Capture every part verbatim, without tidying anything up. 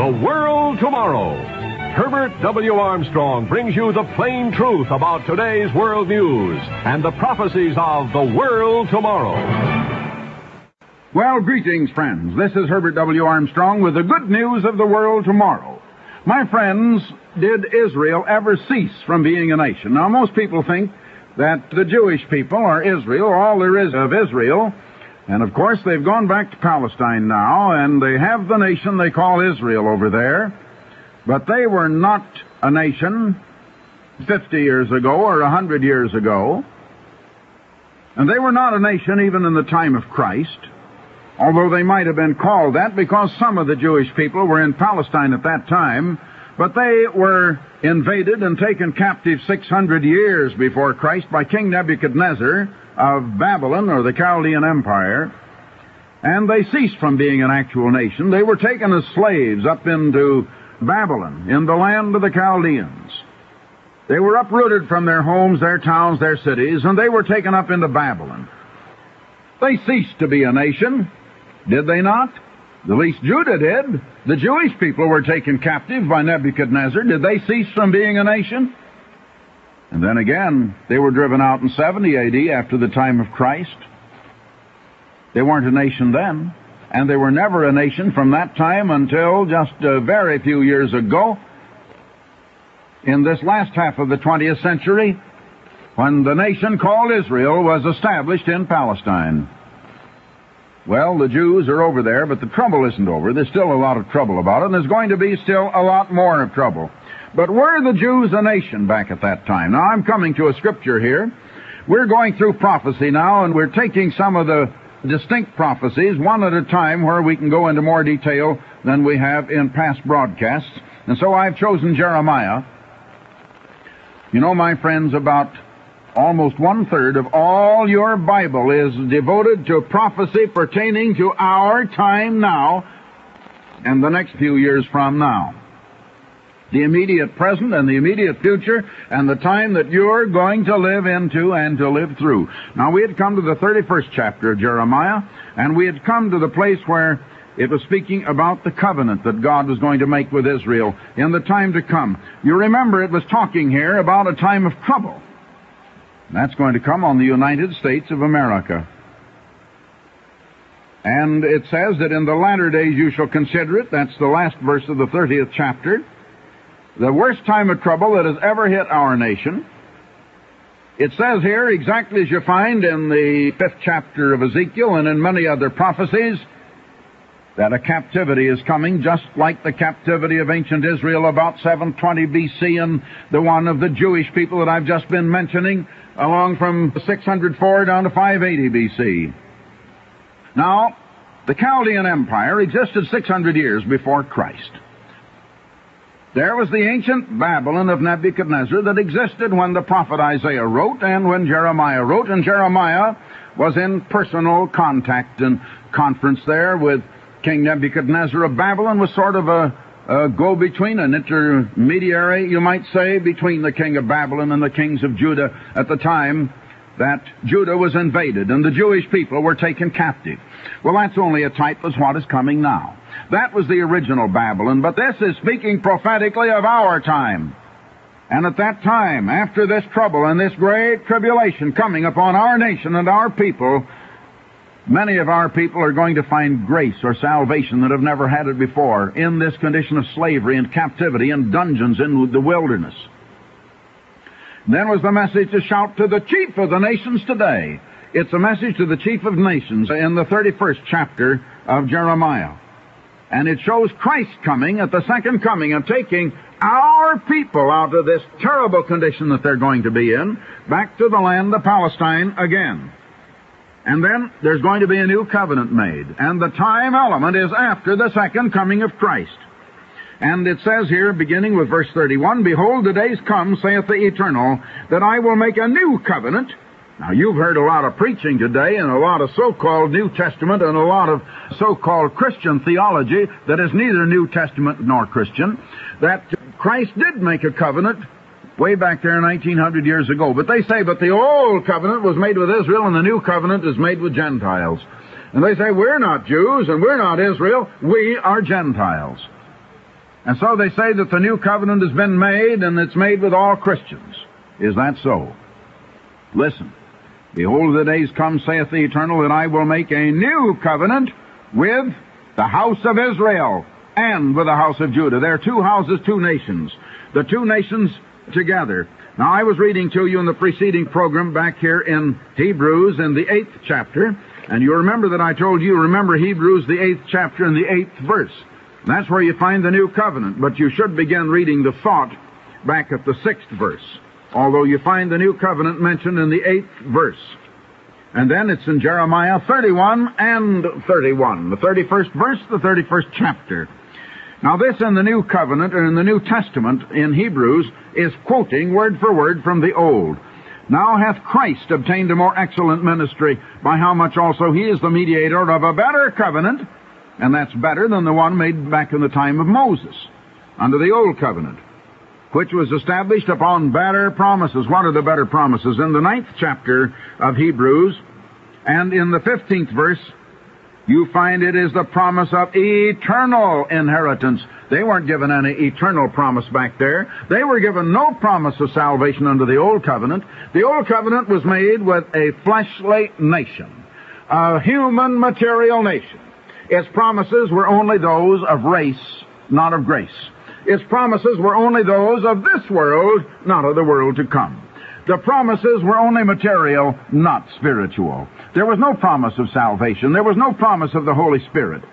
The World Tomorrow. Herbert W. Armstrong brings you the plain truth about today's world news and the prophecies of the world tomorrow. Well, greetings, friends. This is Herbert W. Armstrong with the good news of the world tomorrow. My friends, did Israel ever cease from being a nation? Now, most people think that the Jewish people are Israel, all there is of Israel. And, of course, they've gone back to Palestine now, and they have the nation they call Israel over there. But they were not a nation fifty years ago or one hundred years ago. And they were not a nation even in the time of Christ, although they might have been called that because some of the Jewish people were in Palestine at that time. But they were invaded and taken captive six hundred years before Christ by King Nebuchadnezzar of Babylon, or the Chaldean Empire, and they ceased from being an actual nation. They were taken as slaves up into Babylon, in the land of the Chaldeans. They were uprooted from their homes, their towns, their cities, and they were taken up into Babylon. They ceased to be a nation, did they not? At least Judah did. The Jewish people were taken captive by Nebuchadnezzar. Did they cease from being a nation? And then again, they were driven out in seventy A D after the time of Christ. They weren't a nation then, and they were never a nation from that time until just a very few years ago, in this last half of the twentieth century, when the nation called Israel was established in Palestine. Well, the Jews are over there, but the trouble isn't over. There's still a lot of trouble about it, and there's going to be still a lot more of trouble. But were the Jews a nation back at that time? Now, I'm coming to a scripture here. We're going through prophecy now, and we're taking some of the distinct prophecies one at a time where we can go into more detail than we have in past broadcasts. And so I've chosen Jeremiah. You know, my friends, about almost one-third of all your Bible is devoted to prophecy pertaining to our time now and the next few years from now. The immediate present and the immediate future and the time that you're going to live into and to live through. Now, we had come to the thirty-first chapter of Jeremiah, and we had come to the place where it was speaking about the covenant that God was going to make with Israel in the time to come. You remember it was talking here about a time of trouble. That's going to come on the United States of America. And it says that in the latter days you shall consider it. That's the last verse of the thirtieth chapter. The worst time of trouble that has ever hit our nation. It says here, exactly as you find in the fifth chapter of Ezekiel and in many other prophecies, that a captivity is coming, just like the captivity of ancient Israel about seven twenty B C and the one of the Jewish people that I've just been mentioning, along from six hundred four down to five eighty B C. Now, the Chaldean Empire existed six hundred years before Christ. There was the ancient Babylon of Nebuchadnezzar that existed when the prophet Isaiah wrote and when Jeremiah wrote, and Jeremiah was in personal contact and conference there with King Nebuchadnezzar of Babylon, was sort of a, a go-between, an intermediary, you might say, between the king of Babylon and the kings of Judah at the time that Judah was invaded and the Jewish people were taken captive. Well, that's only a type of what is coming now. That was the original Babylon, but this is speaking prophetically of our time. And at that time, after this trouble and this great tribulation coming upon our nation and our people, many of our people are going to find grace or salvation that have never had it before in this condition of slavery and captivity and dungeons in the wilderness. Then was the message to shout to the chief of the nations today. It's a message to the chief of nations in the thirty-first chapter of Jeremiah. And it shows Christ coming at the second coming and taking our people out of this terrible condition that they're going to be in, back to the land of Palestine again. And then there's going to be a new covenant made. And the time element is after the second coming of Christ. And it says here, beginning with verse thirty-one, Behold, the days come, saith the Eternal, that I will make a new covenant. Now, you've heard a lot of preaching today and a lot of so-called New Testament and a lot of so-called Christian theology that is neither New Testament nor Christian, that Christ did make a covenant way back there nineteen hundred years ago. But they say, but the old covenant was made with Israel and the new covenant is made with Gentiles. And they say, we're not Jews and we're not Israel, we are Gentiles. And so they say that the new covenant has been made, and it's made with all Christians. Is that so? Listen. Behold, the days come, saith the Eternal, that I will make a new covenant with the house of Israel and with the house of Judah. There are two houses, two nations. The two nations together. Now, I was reading to you in the preceding program back here in Hebrews in the eighth chapter, and you remember that I told you, remember Hebrews, the eighth chapter and the eighth verse. That's where you find the new covenant, but you should begin reading the thought back at the sixth verse, although you find the new covenant mentioned in the eighth verse. And then it's in Jeremiah thirty-one and thirty-one, the thirty-first verse, the thirty-first chapter. Now this in the New Covenant, or in the New Testament in Hebrews, is quoting word for word from the Old. Now hath Christ obtained a more excellent ministry, by how much also he is the mediator of a better covenant, and that's better than the one made back in the time of Moses, under the Old Covenant, which was established upon better promises. What are the better promises? In the ninth chapter of Hebrews, and in the fifteenth verse, you find it is the promise of eternal inheritance. They weren't given any eternal promise back there. They were given no promise of salvation under the Old Covenant. The Old Covenant was made with a fleshly nation, a human material nation. Its promises were only those of race, not of grace. Its promises were only those of this world, not of the world to come. The promises were only material, not spiritual. There was no promise of salvation. There was no promise of the Holy Spirit.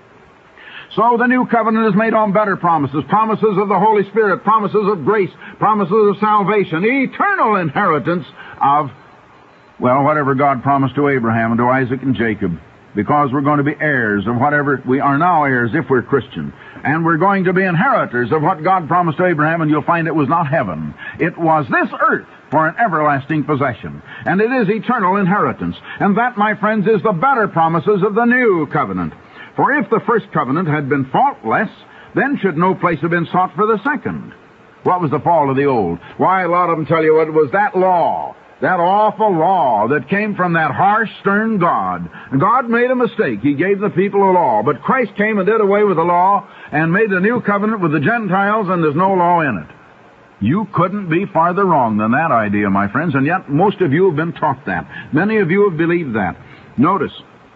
So the new covenant is made on better promises, promises of the Holy Spirit, promises of grace, promises of salvation, eternal inheritance of, well, whatever God promised to Abraham and to Isaac and Jacob, because we're going to be heirs of whatever, we are now heirs if we're Christian. And we're going to be inheritors of what God promised to Abraham, and you'll find it was not heaven. It was this earth for an everlasting possession. And it is eternal inheritance. And that, my friends, is the better promises of the new covenant. For if the first covenant had been faultless, then should no place have been sought for the second. What was the fault of the old? Why, a lot of them tell you it was that law. That awful law that came from that harsh, stern God. God made a mistake. He gave the people a law. But Christ came and did away with the law and made a new covenant with the Gentiles, and there's no law in it. You couldn't be farther wrong than that idea, my friends, and yet most of you have been taught that. Many of you have believed that. Notice,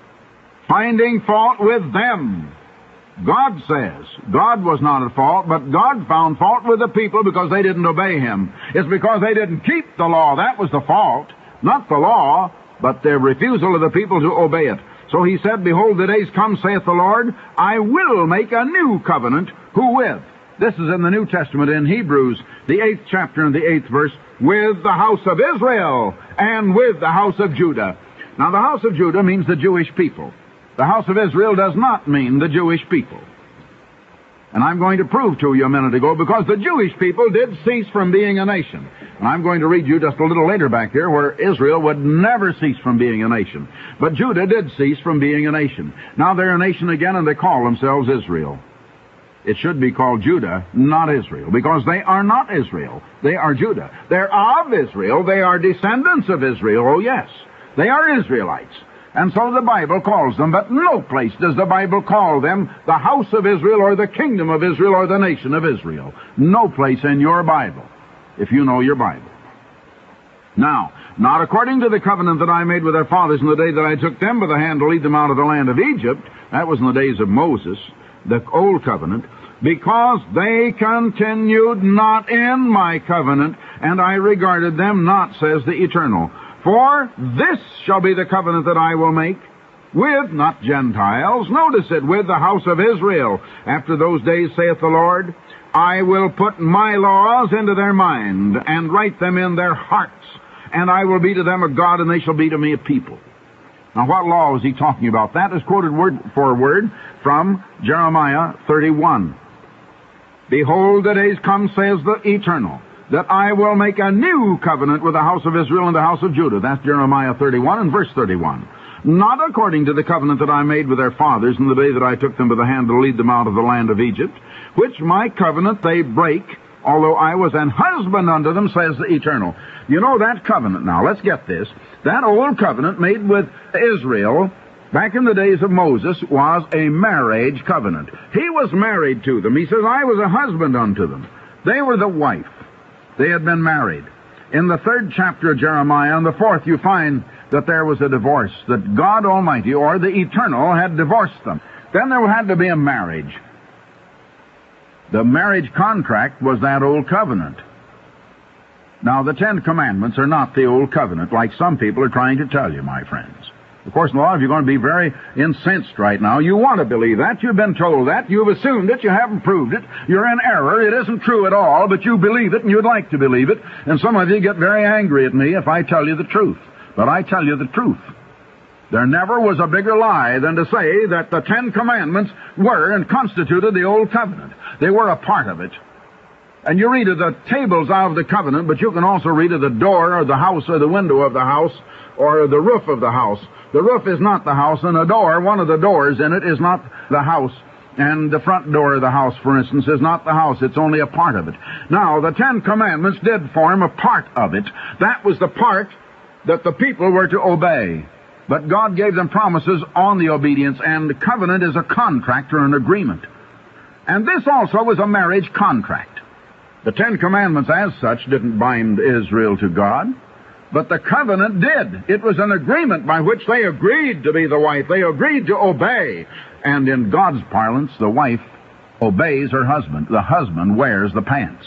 finding fault with them. God says, God was not at fault, but God found fault with the people because they didn't obey Him. It's because they didn't keep the law. That was the fault. Not the law, but their refusal of the people to obey it. So He said, behold, the days come, saith the Lord, I will make a new covenant. Who with? This is in the New Testament in Hebrews, the eighth chapter and the eighth verse, with the house of Israel and with the house of Judah. Now the house of Judah means the Jewish people. The house of Israel does not mean the Jewish people. And I'm going to prove to you a minute ago, because the Jewish people did cease from being a nation. And I'm going to read you just a little later back here where Israel would never cease from being a nation. But Judah did cease from being a nation. Now they're a nation again, and they call themselves Israel. It should be called Judah, not Israel, because they are not Israel. They are Judah. They're of Israel. They are descendants of Israel. Oh, yes. They are Israelites. And so the Bible calls them, but no place does the Bible call them the house of Israel or the kingdom of Israel or the nation of Israel. No place in your Bible, if you know your Bible. Now, not according to the covenant that I made with their fathers in the day that I took them by the hand to lead them out of the land of Egypt. That was in the days of Moses, the old covenant. Because they continued not in my covenant, and I regarded them not, says the Eternal. For this shall be the covenant that I will make with, not Gentiles, notice it, with the house of Israel. After those days, saith the Lord, I will put my laws into their mind, and write them in their hearts, and I will be to them a God, and they shall be to me a people. Now, what law is he talking about? That is quoted word for word from Jeremiah thirty-one. Behold, the days come, says the Eternal, that I will make a new covenant with the house of Israel and the house of Judah. That's Jeremiah thirty-one and verse thirty-one. Not according to the covenant that I made with their fathers in the day that I took them by the hand to lead them out of the land of Egypt, which my covenant they break, although I was an husband unto them, says the Eternal. You know that covenant now. Let's get this. That old covenant made with Israel back in the days of Moses, was a marriage covenant. He was married to them. He says, I was a husband unto them. They were the wife. They had been married. In the third chapter of Jeremiah, in the fourth, you find that there was a divorce, that God Almighty, or the Eternal, had divorced them. Then there had to be a marriage. The marriage contract was that old covenant. Now, the Ten Commandments are not the old covenant, like some people are trying to tell you, my friends. Of course, a lot of you are going to be very incensed right now. You want to believe that. You've been told that. You've assumed it. You haven't proved it. You're in error. It isn't true at all, but you believe it, and you'd like to believe it. And some of you get very angry at me if I tell you the truth. But I tell you the truth. There never was a bigger lie than to say that the Ten Commandments were and constituted the Old Covenant. They were a part of it. And you read of the tables of the covenant, but you can also read of the door or the house or the window of the house or the roof of the house. The roof is not the house, and a door, one of the doors in it, is not the house. And the front door of the house, for instance, is not the house. It's only a part of it. Now, the Ten Commandments did form a part of it. That was the part that the people were to obey. But God gave them promises on the obedience, and the covenant is a contract or an agreement. And this also was a marriage contract. The Ten Commandments as such didn't bind Israel to God, but the covenant did. It was an agreement by which they agreed to be the wife. They agreed to obey. And in God's parlance, the wife obeys her husband. The husband wears the pants.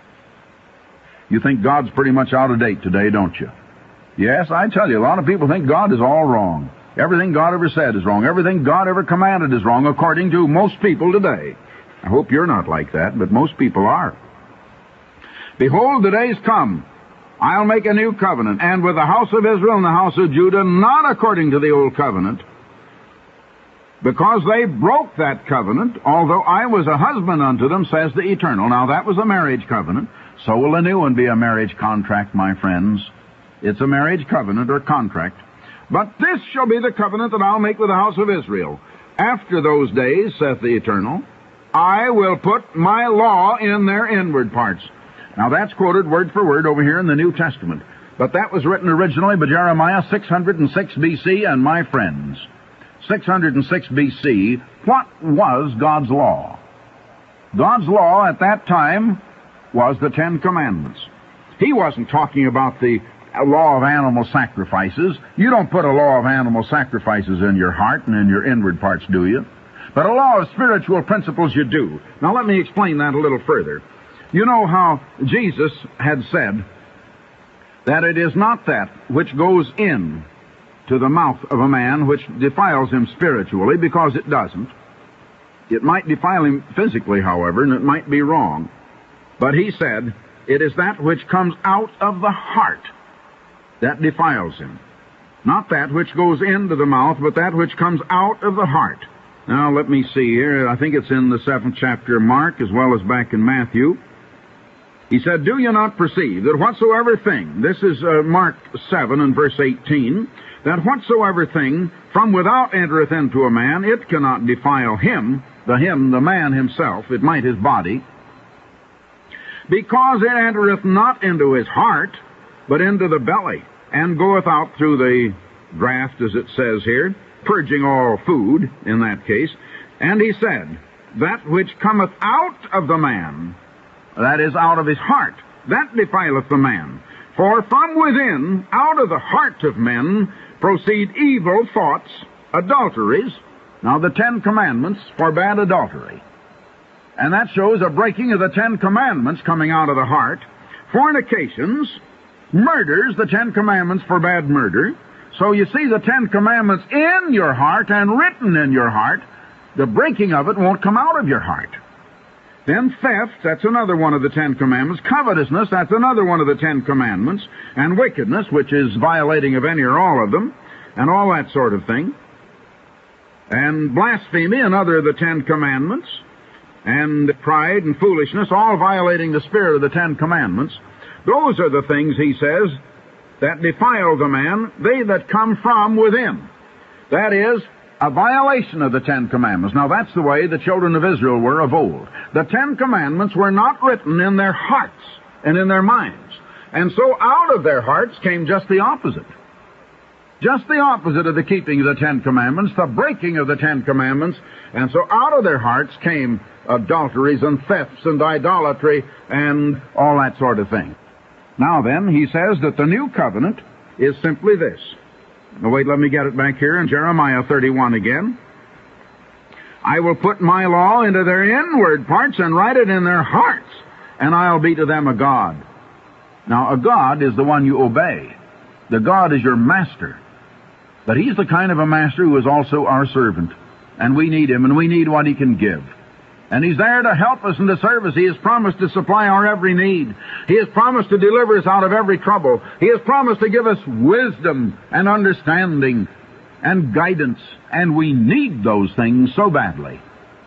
You think God's pretty much out of date today, don't you? Yes, I tell you, a lot of people think God is all wrong. Everything God ever said is wrong. Everything God ever commanded is wrong, according to most people today. I hope you're not like that, but most people are. Behold, the days come, I'll make a new covenant, and with the house of Israel and the house of Judah, not according to the old covenant, because they broke that covenant, although I was a husband unto them, says the Eternal. Now, that was a marriage covenant. So will a new one be a marriage contract, my friends. It's a marriage covenant or contract. But this shall be the covenant that I'll make with the house of Israel. After those days, saith the Eternal, I will put my law in their inward parts. Now, that's quoted word for word over here in the New Testament. But that was written originally by Jeremiah six hundred six B C, and my friends, six hundred six B C, what was God's law? God's law at that time was the Ten Commandments. He wasn't talking about the law of animal sacrifices. You don't put a law of animal sacrifices in your heart and in your inward parts, do you? But a law of spiritual principles you do. Now, let me explain that a little further. You know how Jesus had said that it is not that which goes in to the mouth of a man which defiles him spiritually, because it doesn't. It might defile him physically, however, and it might be wrong. But he said, it is that which comes out of the heart that defiles him. Not that which goes into the mouth, but that which comes out of the heart. Now, let me see here. I think it's in the seventh chapter of Mark, as well as back in Matthew. He said, do you not perceive that whatsoever thing, this is uh, Mark seven and verse eighteen, that whatsoever thing from without entereth into a man, it cannot defile him, the him, the man himself, it might his body, because it entereth not into his heart, but into the belly, and goeth out through the draught, as it says here, purging all food, in that case. And he said, that which cometh out of the man, that is, out of his heart, that defileth the man. For from within, out of the heart of men, proceed evil thoughts, adulteries. Now, the Ten Commandments forbade adultery. And that shows a breaking of the Ten Commandments coming out of the heart. Fornications, murders, the Ten Commandments forbade murder. So you see the Ten Commandments in your heart and written in your heart. The breaking of it won't come out of your heart. Then theft, that's another one of the Ten Commandments. Covetousness, that's another one of the Ten Commandments. And wickedness, which is violating of any or all of them, and all that sort of thing. And blasphemy, another of the Ten Commandments. And pride and foolishness, all violating the spirit of the Ten Commandments. Those are the things, he says, that defile the man, they that come from within. That is, a violation of the Ten Commandments. Now, that's the way the children of Israel were of old. The Ten Commandments were not written in their hearts and in their minds. And so out of their hearts came just the opposite. Just the opposite of the keeping of the Ten Commandments, the breaking of the Ten Commandments. And so out of their hearts came adulteries and thefts and idolatry and all that sort of thing. Now then, he says that the new covenant is simply this. Now wait, let me get it back here in Jeremiah thirty-one again. I will put my law into their inward parts and write it in their hearts, and I'll be to them a God. Now, a God is the one you obey. The God is your master. But he's the kind of a master who is also our servant. And we need him, and we need what he can give. And he's there to help us and to serve us. He has promised to supply our every need. He has promised to deliver us out of every trouble. He has promised to give us wisdom and understanding and guidance. And we need those things so badly.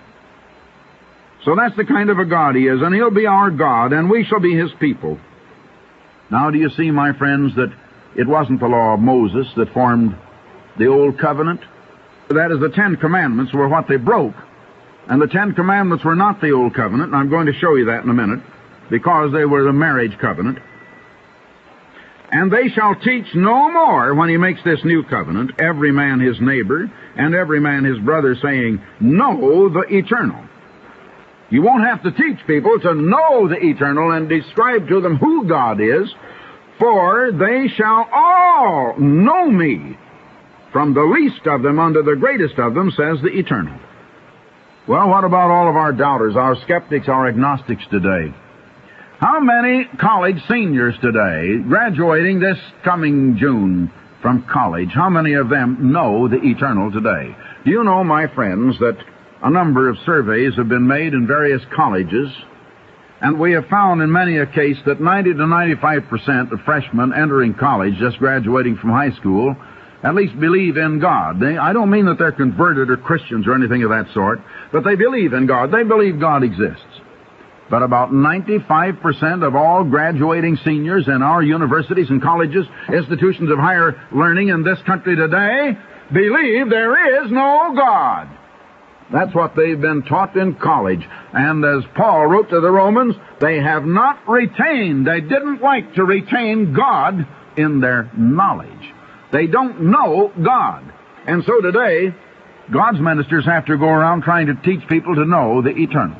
So that's the kind of a God he is, and he'll be our God, and we shall be his people. Now, do you see, my friends, that it wasn't the law of Moses that formed the Old Covenant? That is, the Ten Commandments were what they broke. And the Ten Commandments were not the Old Covenant, and I'm going to show you that in a minute, because they were the marriage covenant. And they shall teach no more, when he makes this new covenant, every man his neighbor, and every man his brother, saying, know the eternal. You won't have to teach people to know the eternal and describe to them who God is, for they shall all know me, from the least of them unto the greatest of them, says the eternal. Well, what about all of our doubters, our skeptics, our agnostics today? How many college seniors today, graduating this coming June from college, how many of them know the eternal today? Do you know, my friends, that a number of surveys have been made in various colleges, and we have found in many a case that ninety to ninety-five percent of freshmen entering college, just graduating from high school, at least believe in God. They, I don't mean that they're converted or Christians or anything of that sort, but they believe in God. They believe God exists. But about ninety-five percent of all graduating seniors in our universities and colleges, institutions of higher learning in this country today, believe there is no God. That's what they've been taught in college. And as Paul wrote to the Romans, they have not retained, they didn't like to retain God in their knowledge. They don't know God. And so today, God's ministers have to go around trying to teach people to know the eternal.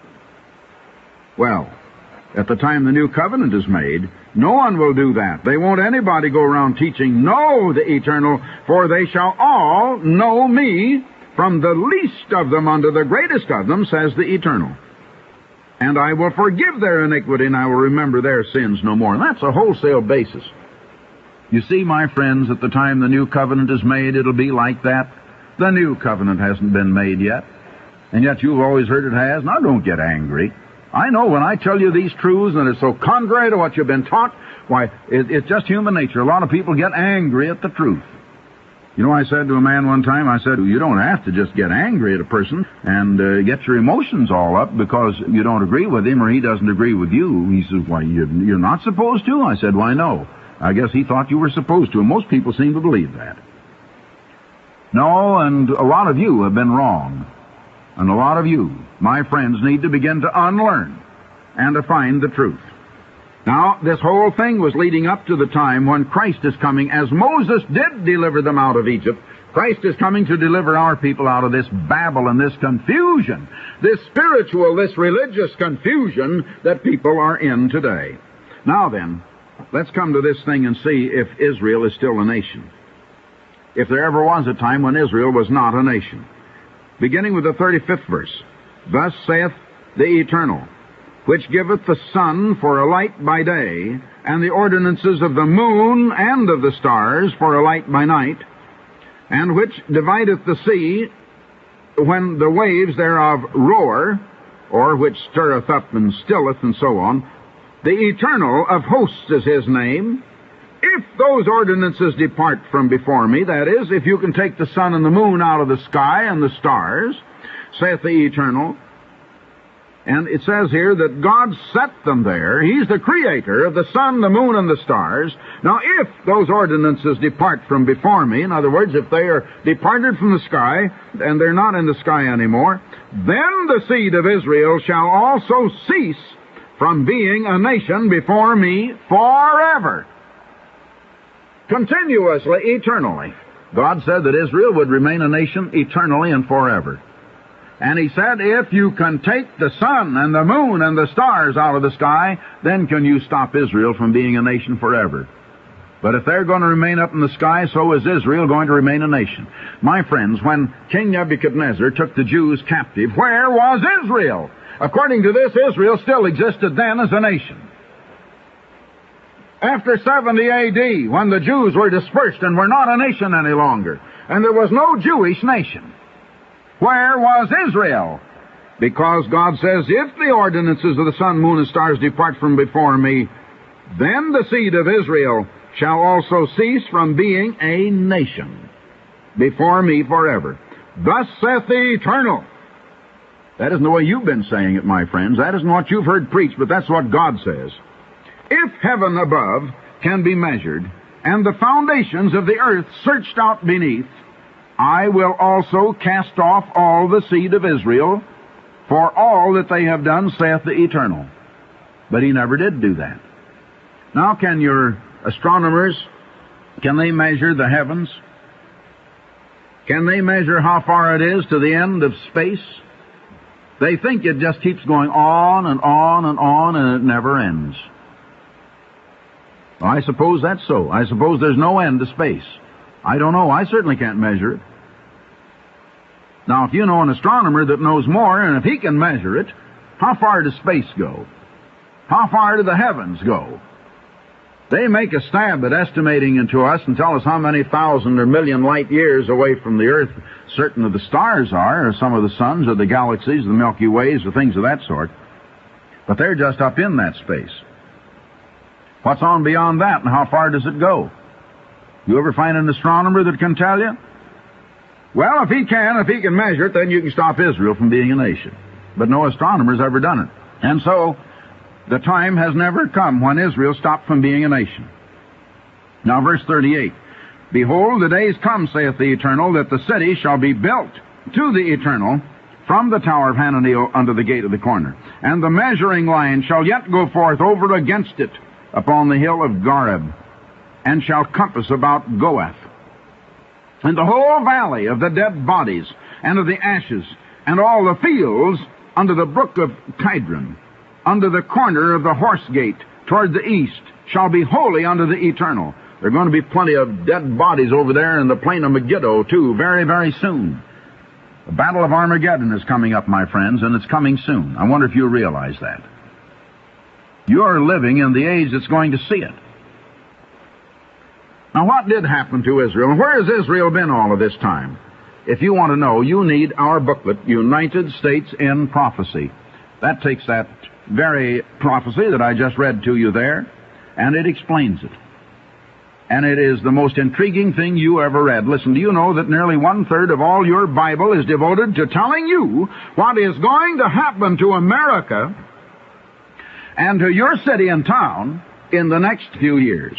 Well, at the time the new covenant is made, no one will do that. They won't anybody go around teaching, know the eternal, for they shall all know me, from the least of them unto the greatest of them, says the eternal. And I will forgive their iniquity, and I will remember their sins no more. And that's a wholesale basis. You see, my friends, at the time the new covenant is made, it'll be like that. The new covenant hasn't been made yet. And yet you've always heard it has. Now, don't get angry. I know when I tell you these truths and it's so contrary to what you've been taught, why, it, it's just human nature. A lot of people get angry at the truth. You know, I said to a man one time, I said, you don't have to just get angry at a person and uh, get your emotions all up because you don't agree with him or he doesn't agree with you. He says, why, you're, you're not supposed to? I said, why, no. I guess he thought you were supposed to, and most people seem to believe that. No, and a lot of you have been wrong. And a lot of you, my friends, need to begin to unlearn and to find the truth. Now, this whole thing was leading up to the time when Christ is coming. As Moses did deliver them out of Egypt, Christ is coming to deliver our people out of this babble and this confusion, this spiritual, this religious confusion that people are in today. Now then, let's come to this thing and see if Israel is still a nation. If there ever was a time when Israel was not a nation. Beginning with the thirty-fifth verse. Thus saith the Eternal, which giveth the sun for a light by day, and the ordinances of the moon and of the stars for a light by night, and which divideth the sea when the waves thereof roar, or which stirreth up and stilleth, and so on. The Eternal of hosts is his name. If those ordinances depart from before me, that is, if you can take the sun and the moon out of the sky and the stars, saith the Eternal. And it says here that God set them there. He's the creator of the sun, the moon, and the stars. Now, if those ordinances depart from before me, in other words, if they are departed from the sky, and they're not in the sky anymore, then the seed of Israel shall also cease from being a nation before me forever. continuously, eternally. God said that Israel would remain a nation eternally and forever. And he said, if you can take the sun and the moon and the stars out of the sky, then can you stop Israel from being a nation forever. But if they're going to remain up in the sky, so is Israel going to remain a nation. My friends, when King Nebuchadnezzar took the Jews captive, where was Israel? According to this, Israel still existed then as a nation. After seventy A D, when the Jews were dispersed and were not a nation any longer, and there was no Jewish nation, where was Israel? Because God says, if the ordinances of the sun, moon, and stars depart from before me, then the seed of Israel shall also cease from being a nation before me forever. Thus saith the Eternal. That isn't the way you've been saying it, my friends. That isn't what you've heard preached, but that's what God says. If heaven above can be measured, and the foundations of the earth searched out beneath, I will also cast off all the seed of Israel, for all that they have done, saith the Eternal. But he never did do that. Now, can your astronomers, can they measure the heavens? Can they measure how far it is to the end of space? They think it just keeps going on and on and on, and it never ends. Well, I suppose that's so. I suppose there's no end to space. I don't know. I certainly can't measure it. Now, if you know an astronomer that knows more, and if he can measure it, how far does space go? How far do the heavens go? They make a stab at estimating it to us and tell us how many thousand or million light years away from the earth certain of the stars are, or some of the suns, or the galaxies, the Milky Ways, or things of that sort. But they're just up in that space. What's on beyond that, and how far does it go? You ever find an astronomer that can tell you? Well, if he can, if he can measure it, then you can stop Israel from being a nation. But no astronomer's ever done it. And so, the time has never come when Israel stopped from being a nation. Now, verse thirty-eight. Behold, the days come, saith the Eternal, that the city shall be built to the Eternal from the tower of Hananeel unto the gate of the corner. And the measuring line shall yet go forth over against it upon the hill of Gareb, and shall compass about Goath. And the whole valley of the dead bodies, and of the ashes, and all the fields under the brook of Kidron, under the corner of the horse gate, toward the east, shall be holy unto the Eternal. There are going to be plenty of dead bodies over there in the plain of Megiddo, too, very, very soon. The Battle of Armageddon is coming up, my friends, and it's coming soon. I wonder if you realize that. You're living in the age that's going to see it. Now, what did happen to Israel? And where has Israel been all of this time? If you want to know, you need our booklet, United States in Prophecy. That takes that very prophecy that I just read to you there, and it explains it. And it is the most intriguing thing you ever read. Listen, do you know that nearly one-third of all your Bible is devoted to telling you what is going to happen to America and to your city and town in the next few years?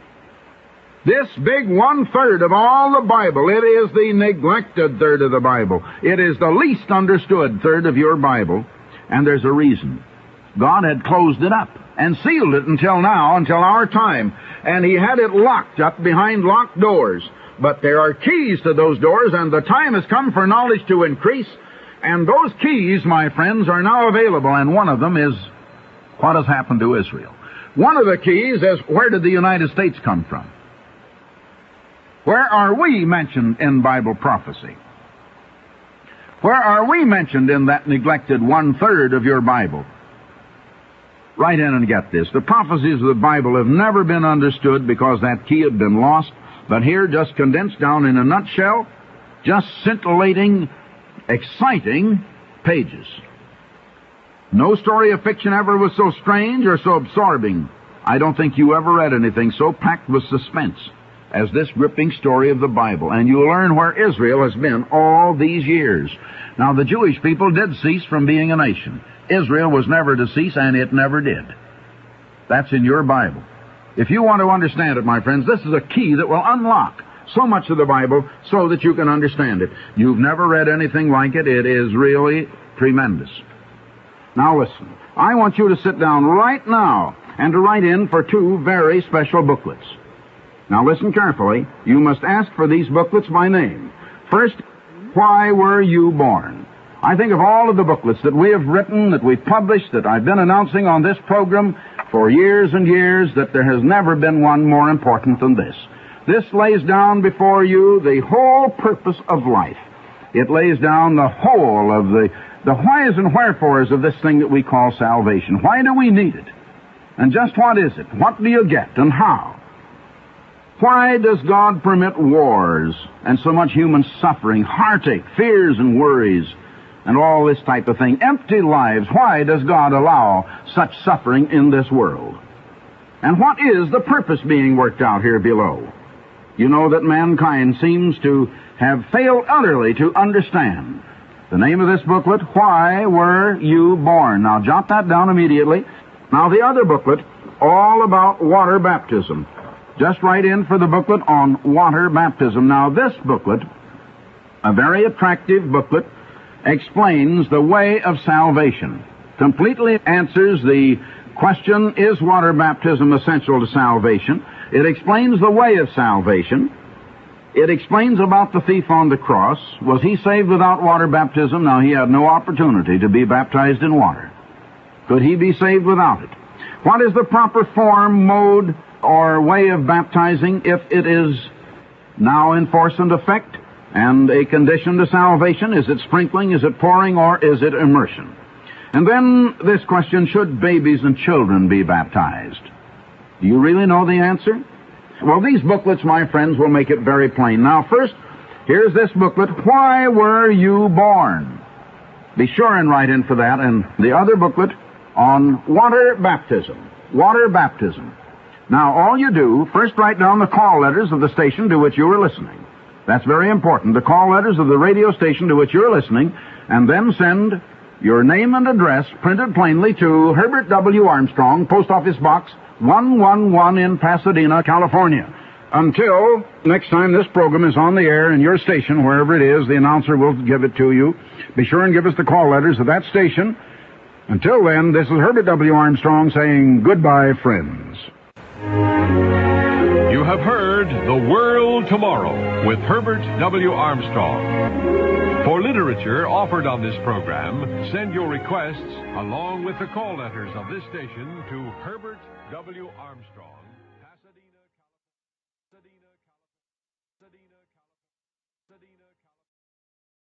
This big one-third of all the Bible, it is the neglected third of the Bible. It is the least understood third of your Bible, and there's a reason. God had closed it up and sealed it until now, until our time, and He had it locked up behind locked doors. But there are keys to those doors, and the time has come for knowledge to increase, and those keys, my friends, are now available, and one of them is what has happened to Israel. One of the keys is, where did the United States come from? Where are we mentioned in Bible prophecy? Where are we mentioned in that neglected one-third of your Bible? Write in and get this. The prophecies of the Bible have never been understood because that key had been lost, but here, just condensed down in a nutshell, just scintillating, exciting pages. No story of fiction ever was so strange or so absorbing. I don't think you ever read anything so packed with suspense as this gripping story of the Bible. And you'll learn where Israel has been all these years. Now, the Jewish people did cease from being a nation. Israel was never to cease, and it never did. That's in your Bible. If you want to understand it, my friends, this is a key that will unlock so much of the Bible so that you can understand it. You've never read anything like it. It is really tremendous. Now listen, I want you to sit down right now and to write in for two very special booklets. Now listen carefully. You must ask for these booklets by name. First, why were you born? I think of all of the booklets that we have written, that we've published, that I've been announcing on this program for years and years, that there has never been one more important than this. This lays down before you the whole purpose of life. It lays down the whole of the, the whys and wherefores of this thing that we call salvation. Why do we need it? And just what is it? What do you get and how? Why does God permit wars and so much human suffering, heartache, fears and worries, and all this type of thing? Empty lives. Why does God allow such suffering in this world? And what is the purpose being worked out here below? You know that mankind seems to have failed utterly to understand. The name of this booklet, Why Were You Born? Now jot that down immediately. Now the other booklet, all about water baptism. Just write in for the booklet on water baptism. Now this booklet, a very attractive booklet, explains the way of salvation. Completely answers the question, is water baptism essential to salvation? It explains the way of salvation. It explains about the thief on the cross. Was he saved without water baptism? Now, he had no opportunity to be baptized in water. Could he be saved without it? What is the proper form, mode, or way of baptizing if it is now in force and effect and a condition to salvation? Is it sprinkling, is it pouring, or is it immersion? And then this question, should babies and children be baptized? Do you really know the answer? Well, these booklets, my friends, will make it very plain. Now, first, here's this booklet, Why Were You Born? Be sure and write in for that, and the other booklet on water baptism. Water baptism. Now, all you do, first write down the call letters of the station to which you are listening. That's very important. The call letters of the radio station to which you're listening, and then send your name and address printed plainly to Herbert W. Armstrong, Post Office Box one one one in Pasadena, California. Until next time this program is on the air in your station, wherever it is, the announcer will give it to you. Be sure and give us the call letters of that station. Until then, this is Herbert W. Armstrong saying goodbye, friends. You have heard The World Tomorrow with Herbert W. Armstrong. For literature offered on this program, send your requests along with the call letters of this station to Herbert W. Armstrong.